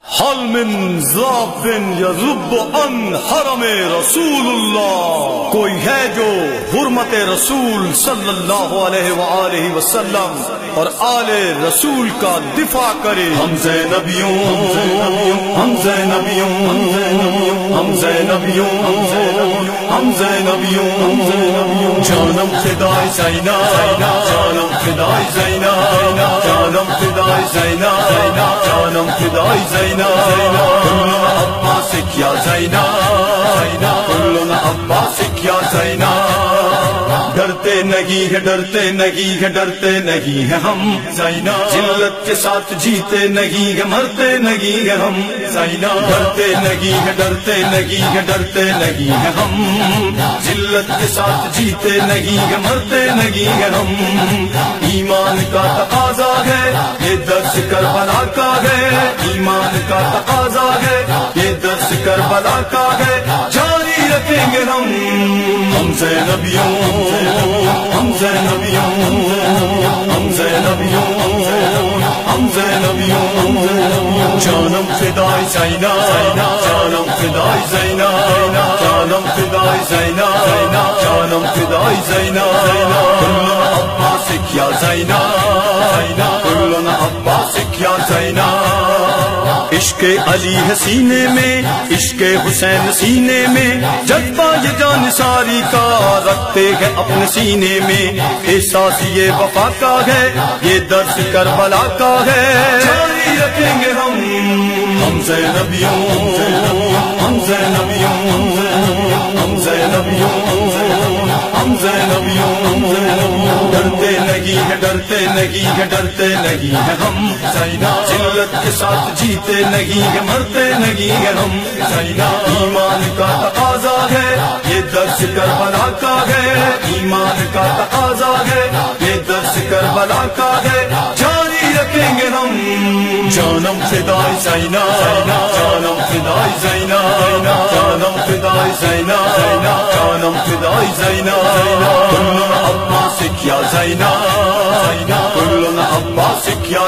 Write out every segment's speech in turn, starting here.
حل من ذاب یذب عن حرم رسول اللہ، کوئی ہے جو حرمت رسول صلی اللہ علیہ وآلہ وسلم اور آل رسول کا دفاع کرے؟ ہم زینبیوں، ہم زینبیوں، ہم زینبیوں، ہم زینبیوں، جانم فدائے زینب، جانم فدائے زینب، جانم فدائے زینب، جانم فدائے زینب، کلنا عباس کیا زینب، کلنا عباس کیا زینب، ڈرتے نہیں ہے، ڈرتے نہیں ہے، ڈرتے نہیں ہے ہم زینب، ذلت کے ساتھ جیتے نہیں ہے، مرتے نہیں ہے ہم زینب، ڈرتے نہیں ہے، ڈرتے نہیں ہے، ڈرتے نہیں ہے ہم، ذلت کے ساتھ جیتے نہیں ہے، مرتے نہیں ہے ہم، ایمان کا تقاضا ہے یہ درس کربلا کا ہے، ایمان کا تقاضا ہے یہ درس کربلا کا ہے، جاری رکھیں گے ہم زینبیوں، ہم زینبیوں، ہم زینبیوں، ہم زینبیوں، جانم فدائے زینب، جانم فدائے زینب، جانم فدائے زینب، جانم فدائے زینب، کلنا عباس کیا زینب، کلنا عباس کیا زینب، عشق علی ہے سینے میں، عشق حسین سینے میں، جذبہ یہ جان ساری کا رکھتے ہیں اپنے سینے میں، احساس یہ وفا کا ہے یہ درس کربلا کا ہے، جاری رکھیں گے ہم زینبیوں، ہم زینبیوں، ہم زینبیوں، ہم زینبیوں، ڈرتے نہیں ہے، ڈرتے نہیں ہے، ڈرتے نہیں ہے ہم زینب، ذلت کے ساتھ جیتے نہیں ہے، مرتے نہیں ہے ہم زینب، ایمان کا تقاضا ہے یہ درس کربلا کا ہے، ایمان کا تقاضا ہے یہ درس کربلا کا ہے، جاری رکھیں گے ہم، جانم فدائے زینب، جانم فدائے زینب، جانم فدائے زینب، جانم فدائے زینب، کلنا عباس کیا زینب، کلنا عباس کیا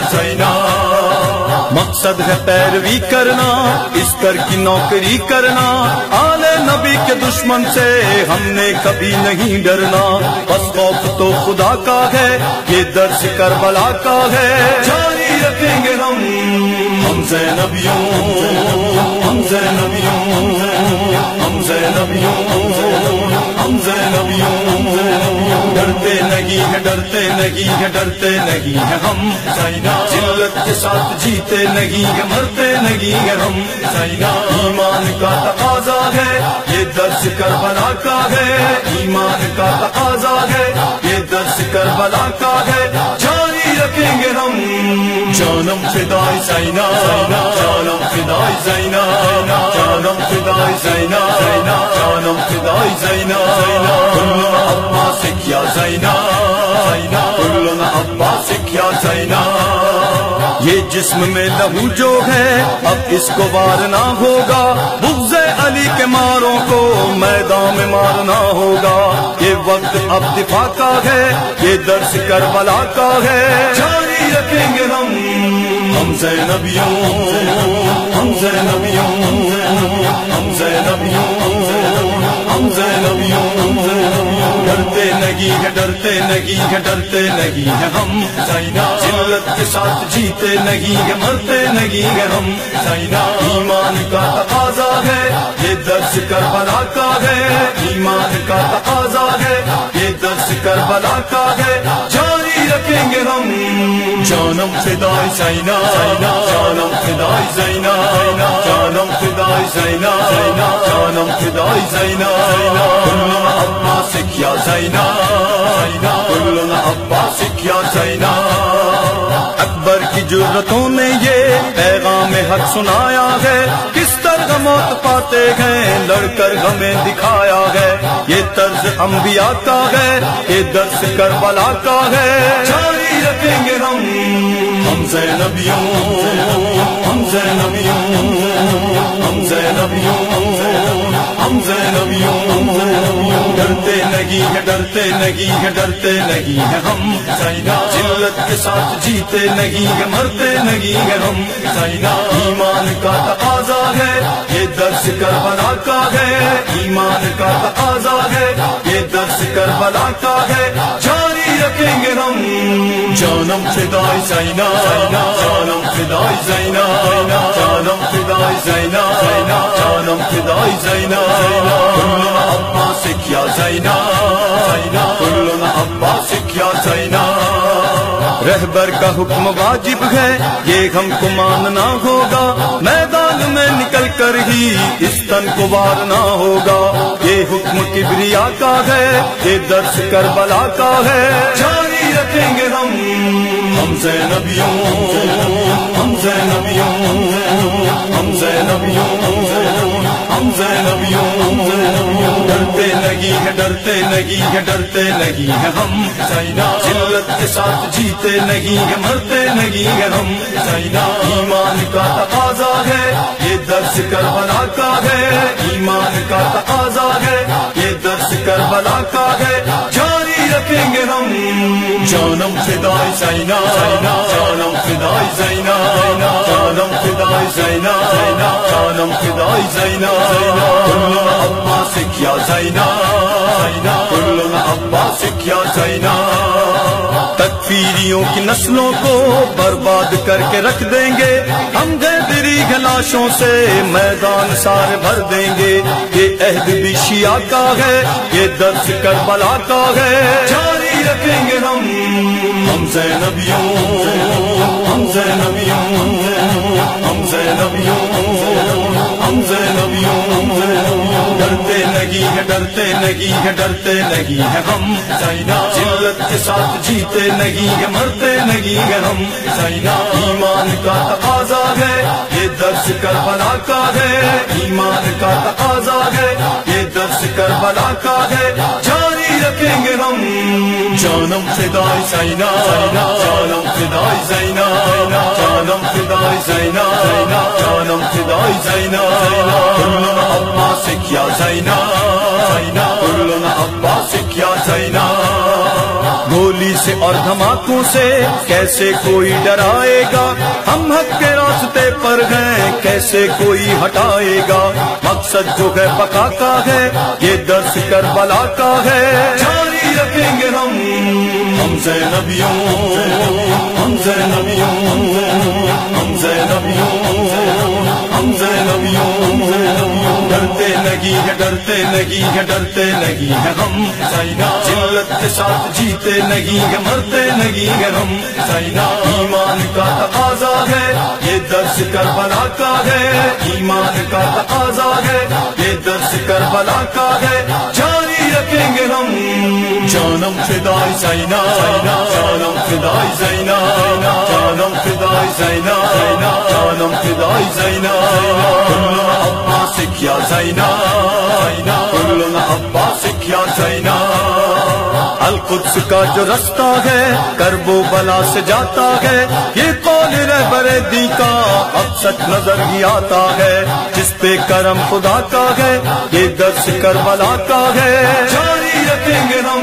زینب، مقصد ہے پیروی کرنا، اس کر کی نوکری کرنا، آل نبی کے دشمن سے ہم نے کبھی نہیں ڈرنا، بس خوف تو خدا کا ہے یہ درس کربلا کا ہے، جاری رکھیں گے ہم زینبیوں، ہم زینبیوں، ہم زینبیوں، ہم زینبیوں، ڈرتے نہیں ہے، ڈرتے نہیں ہے، ڈرتے نہیں ہے ہم زینب، ذلت کے ساتھ جیتے نہیں ہے، مرتے نہیں ہے ہم زینب، ایمان کا تقاضا ہے یہ درس کربلا کا ہے، ایمان کا تقاضا ہے یہ درس کربلا کا ہے، جاری رکھیں گے ہم، جانم فدائے زینب، جانم فدائے زینب، جانم فدائے زینب، جانم فدائے زینب، کلنا عباس کیا زینب، کلنا عباس کیا زینب، یہ جسم میں لہو جو ہے اب اس کو وارنا ہوگا، بغض علی کے ماروں کو میدان میں مارنا ہوگا، یہ وقت اب دفاع کا ہے یہ درس کربلا کا ہے، جاری رکھیں گے ہم زینبیوں، ہم زینبیوں، ہم زینبیوں، ہم زینبیوں، ڈرتے نہیں ہے، ڈرتے نہیں ہے، ڈرتے نہیں ہے ہم زینب، ذلت کے ساتھ جیتے نہیں ہے، مرتے نہیں ہے ہم زینب، ایمان کا تقاضا ہے یہ درس کربلا کا ہے، ایمان کا تقاضا ہے یہ درس کربلا کا ہے، جاری رکھیں گے ہم، جانم فدائے زینب، جانم فدائے زینب، جانم فدائے زینب، جانم فدائے زینب، کلنا عباس کیا زینب، کلنا عباس کیا زینب، اکبر کی جرتوں نے یہ پیغام حق سنایا ہے، کس طرح موت پاتے ہیں لڑ کر ہمیں دکھایا ہے، یہ طرز انبیاء کا ہے یہ درس کربلا کا ہے، جاری رکھیں گے ہم زینبیوں، ہم زینبیوں، ہم زینبیوں، ہم زینبیوں، ڈرتے نہیں نہیں ہے ڈرتے نہیں ہے ڈرتے نہیں ہے ہم حسینہ ذلت کے ساتھ جیتے نہیں ہے مرتے نہیں ہے ہم حسینہ ایمان کا تقاضا ہے یہ درس کربلا کا ہے ایمان کا تقاضا ہے یہ درس کربلا کا ہے جاری رکھیں گے ہم جانم فدائے حسینہ جانم فدائے حسینہ جانم فدائے حسینہ جانم فدائے حسینہ کلنا عباس کیا حسینہ کلنا عباس کیا حسینہ رہبر کا حکم واجب ہے یہ ہم کو ماننا ہوگا میدان میں نکل کر ہی اس تن کو وارنا ہوگا یہ حکم کبریا کا ہے یہ درس کربلا کا ہے جاری رکھیں گے ہم زینبیوں ہم زینبیوں ہم زینبیوں ہم زینبیوں ڈرتے نہیں ہے ڈرتے نہیں ہے ڈرتے نہیں ہے ہم حسینہ ذلت کے ساتھ جیتے نہیں ہے مرتے نہیں ہے ہم حسینہ ایمان کا تقاضا ہے یہ درس کربلا کا ہے ایمان کا تقاضا ہے یہ درس کربلا کا ہے جاری رکھیں گے ہم جانم فدائے حسینہ جانم فدائے حسینہ جانم فدائے حسینہ جانم فدائے حسینہ کلنا عباس کیا حسینہ کلنا عباس کیا حسینہ تکفیریوں کی نسلوں کو برباد کر کے رکھ دیں گے ہم غیدری لاشوں سے میدان سارے بھر دیں گے یہ عہد بھی شیعہ کا ہے یہ درس کربلا کا ہے جاری رکھیں گے ہم زینبیوں ہم زینبیوں ہم زینبیوں ہم زینبیوں ڈرتے نہیں ہے ڈرتے نہیں ہے ڈرتے نہیں ہے ہم حسینہ ذلت کے ساتھ جیتے نہیں ہے مرتے نہیں ہے ہم حسینہ ایمان کا تقاضا ہے یہ درس کربلا کا ہے ایمان کا تقاضا ہے یہ درس کربلا کا ہے جاری رکھیں گے ہم جانم فدائے حسینہ جانم فدائے حسینہ جانم فدائے حسینہ جانم فدائے حسینہ کلنا عباس کیا حسینہ کلنا عباس کیا حسینہ گولی سے اور دھماکوں سے کیسے کوئی ڈرائے گا ہم حق کے راستے پر ہیں کیسے کوئی ہٹائے گا مقصد جو ہے بقا کا ہے یہ درس کربلا کا ہے جاری رکھیں گے ہم زینبیوں ہم زینبیوں ہم زینبیوں ہم زینبیوں ڈرتے نہیں ہے ڈرتے نہیں ہے ڈرتے نہیں ہے ہم حسینہ ذلت کے ساتھ جیتے نہیں ہے مرتے نہیں ہے ہم حسینہ ایمان کا تقاضا ہے یہ درس کربلا کا ہے ایمان کا تقاضا ہے یہ درس کربلا کا ہے جاری رکھیں گے ہم جانم فدائے حسینہ جانم فدائے حسینہ جانم فدائے حسینہ جانم فدائے حسینہ کلنا عباس کیا حسینہ کلنا عباس کیا حسینہ القدس کا جو رستہ ہے کرب و بلا سے جاتا ہے یہ قول رہبر دی کا اب سچ نظر ہی آتا ہے جس پہ کرم خدا کا ہے یہ درس کربلا کا ہے جاری رکھیں گے ہم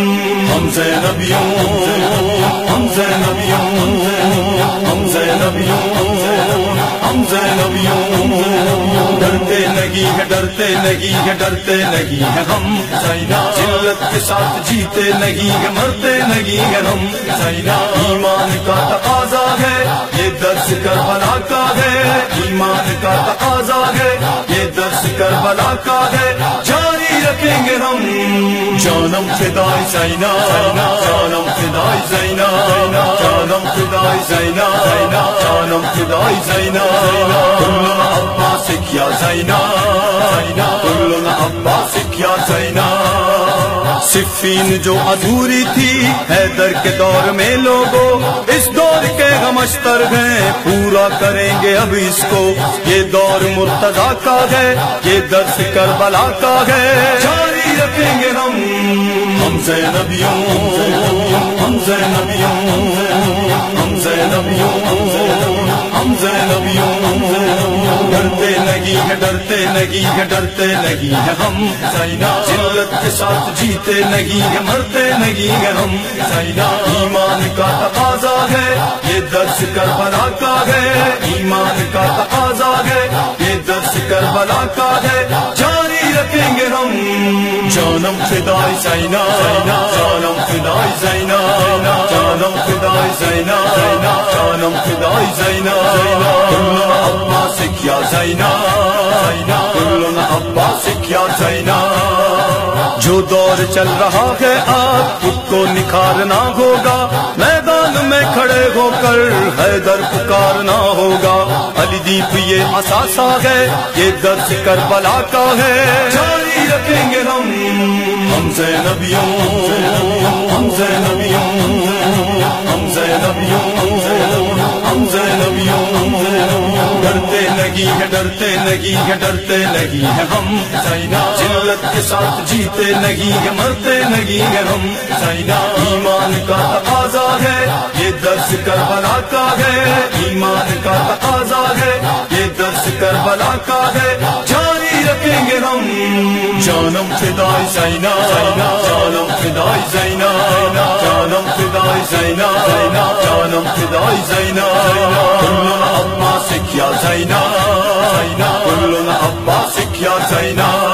زینبیوں ہم زینبیوں ہم زینبیوں ہم زینبیوں ڈرتے نہیں ہے ڈرتے نہیں ہے ڈرتے نہیں ہے ہم حسینہ ذلت کے ساتھ جیتے نہیں ہے مرتے نہیں ہے ہم حسینہ ایمان کا تقاضا ہے یہ درس کربلا کا ہے ایمان کا تقاضا ہے یہ درس کربلا کا ہے جاری رکھیں گے ہم جانم فدائے حسینہ جانم فدائے حسینہ جانم فدائے حسینہ جانم فدائے حسینہ کلنا عباس کیا حسینہ کلنا عباس کیا حسینہ صفین جو ادھوری تھی حیدر کے دور میں لوگوں اس دور کے غم اشتر ہیں پورا کریں گے اب اس کو یہ دور مرتضیٰ کا ہے یہ درس کربلا کا ہے جاری رکھیں گے ہم زینبیوں ہم زینبیوں ہم زینبیوں ہم زینبیوں ڈرتے نہیں نہیں ہے ڈرتے نہیں ہے ڈرتے نہیں ہے ہم حسینا ذلت کے ساتھ جیتے نہیں ہے مرتے نہیں ہے ہم حسینا ایمان کا تقاضا ہے یہ درس کربلا کا ہے ایمان کا تقاضا ہے یہ درس کربلا کا ہے جاری رکھیں گے ہم جانم فدائے حسینا جانم فدائے حسینا جانم فدائے حسینا جانم فدائے حسینا کلنا عباس کیا حسینا کلنا عباس کیا حسینا جو دور چل رہا ہے آپ خود کو نکھارنا ہوگا میدان میں کھڑے ہو کر حیدر پکارنا ہوگا علی دیپ یہ اثاثہ ہے یہ درس کربلا کا ہے جاری رکھیں گے ہم زینبیوں ہم زینبیوں ہم زینبیوں ہم زینبیوں ڈرتے نہیں ہے ڈرتے نہیں ہے ڈرتے نہیں ہے ہم حسینا ذلت کے ساتھ جیتے نہیں ہے مرتے نہیں ہے ہم حسینا ایمان کا تقاضا ہے یہ درس کربلا کا ہے ایمان کا تقاضا ہے یہ درس کربلا کا ہے جاری رکھیں گے ہم جانم فدائے حسینا جانم فدائے حسینا جانم فدائے حسینا جانم فدائے حسینا کلنا عباس کیا حسینا کلنا عباس کیا حسینا